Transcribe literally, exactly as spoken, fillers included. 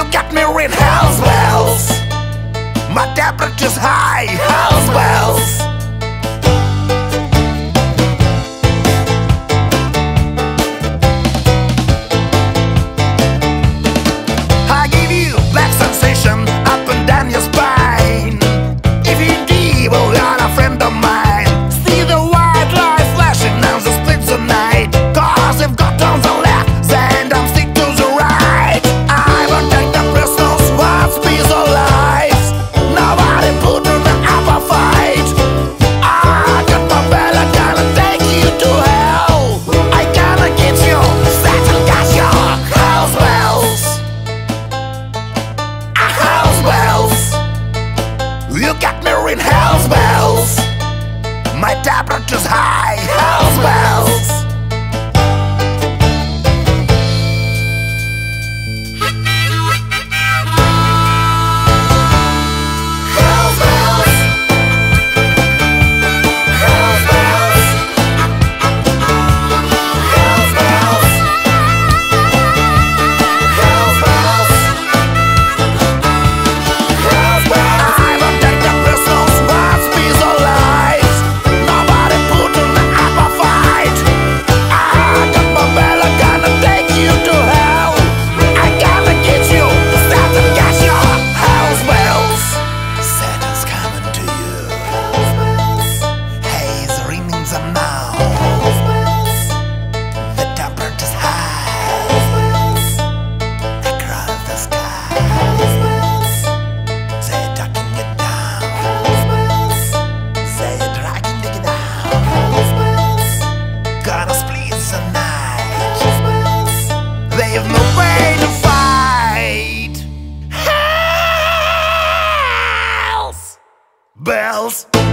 got me ring house bells. My temperature's high, house bells. I give you black sensation up and down your spine. If you deep, oh, you're a friend of mine. See the white light flashing down the splits of night. Cause you've got on the left and I'm stick to the right. I won't take the prisoners, what's peace or life. Nobody put in the upper fight. I got my bell, I'm gonna take you to hell. I gonna get you, Satan got your house bells. House bells. You got me ring house bells. My temperature's high, house bells. House bells. House bells. House bells. House bells. I won't take the prisoners, what's peace or life. Nobody put in the upper fight. I got my bell, I'm gonna take you to hell. I gotta get you, Satan got your house bells. Satan's coming to you. Hey, the ringings are now. The temperature's high. Across the sky. They're tucking it down. They're dragging it down. Gonna split the night. They have no way to fight. House bells.